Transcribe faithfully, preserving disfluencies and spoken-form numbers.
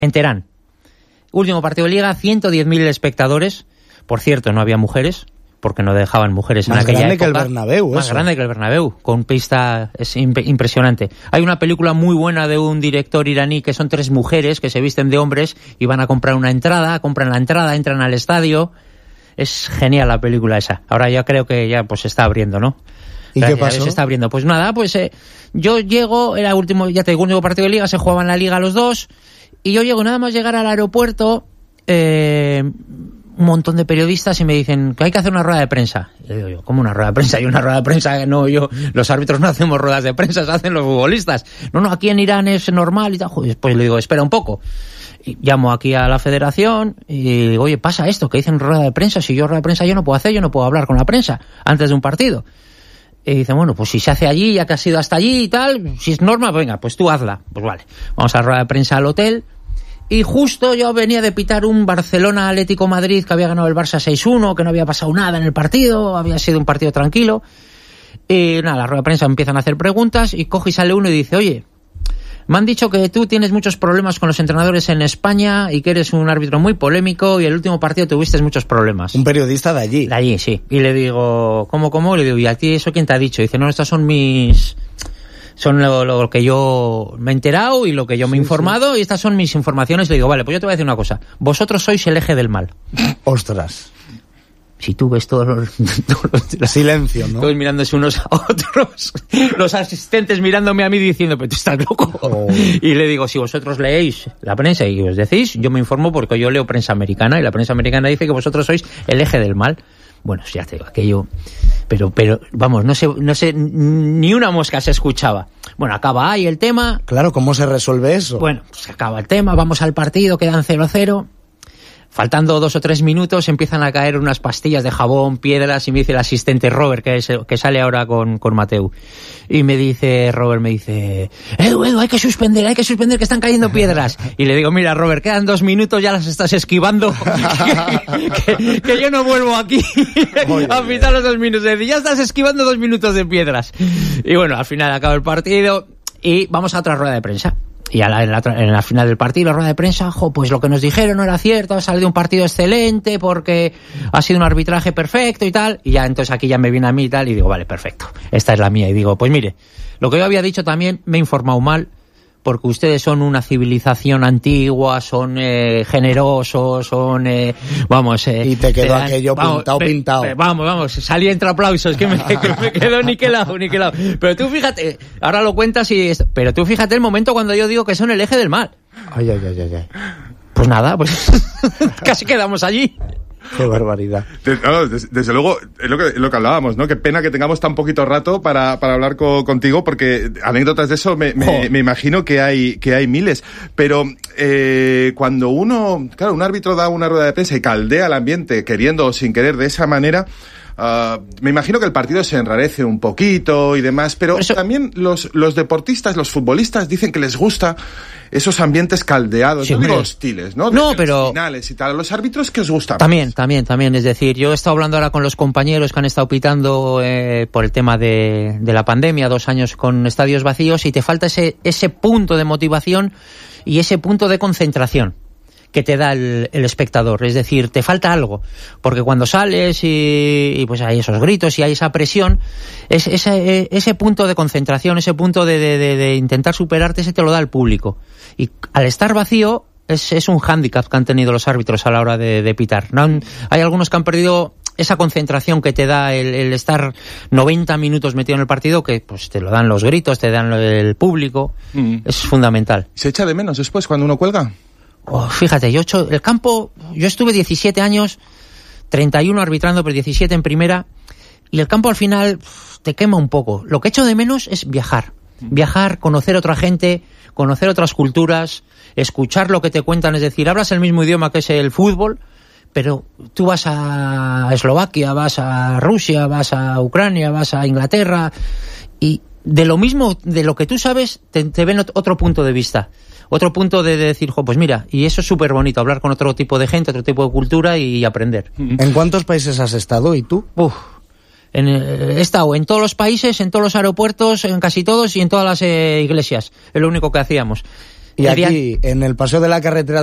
en Teherán. Último partido de Liga, ciento diez mil espectadores. Por cierto, no había mujeres, porque no dejaban mujeres en aquella época. Más grande que el Bernabéu, Más eso. grande que el Bernabéu, con pista, es imp- impresionante. Hay una película muy buena de un director iraní que son tres mujeres que se visten de hombres y van a comprar una entrada, compran la entrada, entran al estadio. Es genial la película esa. Ahora ya creo que ya pues se está abriendo, ¿no? ¿Y Gracias, qué pasó? Se está abriendo. Pues nada, pues eh, yo llego, era último, ya te digo, último partido de Liga, se jugaban la Liga los dos, y yo llego nada más llegar al aeropuerto, eh, un montón de periodistas y me dicen que hay que hacer una rueda de prensa. Y yo digo, yo, ¿cómo una rueda de prensa? Y una rueda de prensa, no, yo, los árbitros no hacemos ruedas de prensa, se hacen los futbolistas. No, no, aquí en Irán es normal y tal. Joder, pues le digo, espera un poco. Y llamo aquí a la federación y digo, oye, pasa esto, que dicen rueda de prensa, si yo rueda de prensa yo no puedo hacer, yo no puedo hablar con la prensa antes de un partido. Y dicen, bueno, pues si se hace allí, ya que has ido hasta allí y tal, si es norma, venga, pues tú hazla. Pues vale, vamos a la rueda de prensa al hotel. Y justo yo venía de pitar un Barcelona Atlético Madrid que había ganado el Barça seis uno, que no había pasado nada en el partido, había sido un partido tranquilo. Y nada, la rueda de prensa empiezan a hacer preguntas y coge y sale uno y dice, oye, me han dicho que tú tienes muchos problemas con los entrenadores en España y que eres un árbitro muy polémico y el último partido tuviste muchos problemas. Un periodista de allí. De allí, sí. Y le digo, ¿cómo, cómo? Le digo, ¿y a ti eso quién te ha dicho? Y dice, no, estas son mis... Son lo, lo que yo me he enterado y lo que yo me he Sí, informado, sí. y estas son mis informaciones. Le digo, vale, pues yo te voy a decir una cosa. Vosotros sois el eje del mal. Ostras. Si tú ves todos los... Todos los Silencio, ¿no? Todos mirándose unos a otros, los asistentes mirándome a mí diciendo, pero tú estás loco. Oh. Y le digo, si vosotros leéis la prensa y os decís, yo me informo porque yo leo prensa americana y la prensa americana dice que vosotros sois el eje del mal. Bueno, ya te digo, aquello... Pero, pero, vamos, no sé, no sé, ni una mosca se escuchaba. Bueno, acaba ahí el tema. Claro, ¿cómo se resuelve eso? Bueno, pues acaba el tema, vamos al partido, quedan cero cero. Faltando dos o tres minutos empiezan a caer unas pastillas de jabón, piedras, y me dice el asistente Robert, que es el, que sale ahora con, con Mateu. Y me dice, Robert me dice, Edu, Edu, hay que suspender, hay que suspender, que están cayendo piedras. Y le digo, mira, Robert, quedan dos minutos, ya las estás esquivando, que, que, que yo no vuelvo aquí a pitar los dos minutos. Le dice, ya estás esquivando dos minutos de piedras. Y bueno, al final acaba el partido y vamos a otra rueda de prensa. Y a la, en, la, en la final del partido, la rueda de prensa, jo, pues lo que nos dijeron no era cierto, ha salido un partido excelente porque ha sido un arbitraje perfecto y tal. Y ya entonces aquí ya me viene a mí y tal, y digo, vale, perfecto, esta es la mía. Y digo, pues mire, lo que yo había dicho también me he informado mal, porque ustedes son una civilización antigua, son eh, generosos, son, eh, vamos... Eh, y te quedó dan, aquello vamos, pintado, pe, pintado. Pe, vamos, vamos, salí entre aplausos, que me, que me quedó niquelado, niquelado. Pero tú fíjate, ahora lo cuentas y... Pero tú fíjate el momento cuando yo digo que son el eje del mal. Ay, ay, ay, ay, ay. Pues nada, pues casi quedamos allí. Qué barbaridad. Desde, no, desde, desde luego, es lo que, lo que hablábamos, ¿no? Qué pena que tengamos tan poquito rato para, para hablar co, contigo, porque anécdotas de eso me, me, me imagino que hay, que hay miles. Pero eh, cuando uno, claro, un árbitro da una rueda de prensa y caldea el ambiente, queriendo o sin querer, de esa manera... Uh, me imagino que el partido se enrarece un poquito y demás, pero eso... también los, los deportistas, los futbolistas dicen que les gusta esos ambientes caldeados, sí, no digo hostiles, ¿no? De no, pero... finales y tal. ¿Los árbitros qué os gustan? También, más? también, también. Es decir, yo he estado hablando ahora con los compañeros que han estado pitando eh, por el tema de, de la pandemia, dos años con estadios vacíos, y te falta ese, ese punto de motivación y ese punto de concentración que te da el, el espectador, es decir, te falta algo, porque cuando sales y, y pues hay esos gritos y hay esa presión, es, ese, ese punto de concentración, ese punto de, de, de, de intentar superarte, ese te lo da el público, y al estar vacío es, es un hándicap que han tenido los árbitros a la hora de, de pitar. No han, hay algunos que han perdido esa concentración que te da el, el estar noventa minutos metido en el partido, que pues te lo dan los gritos, te dan el público, mm. es fundamental. ¿Se echa de menos después cuando uno cuelga? Oh, fíjate, yo hecho el campo, yo estuve diecisiete años, treinta y uno arbitrando, pero diecisiete en primera, y el campo al final te quema un poco. Lo que echo de menos es viajar, viajar, conocer otra gente, conocer otras culturas, escuchar lo que te cuentan, es decir, hablas el mismo idioma que es el fútbol, pero tú vas a Eslovaquia, vas a Rusia, vas a Ucrania, vas a Inglaterra, y de lo mismo, de lo que tú sabes, te, te ven otro punto de vista. Otro punto de decir, jo, pues mira, y eso es súper bonito, hablar con otro tipo de gente, otro tipo de cultura y aprender. ¿En cuántos países has estado y tú? Uf, en, he estado en todos los países, en todos los aeropuertos, en casi todos y en todas las eh, iglesias. Es lo único que hacíamos. Y el día- aquí, en el paseo de la carretera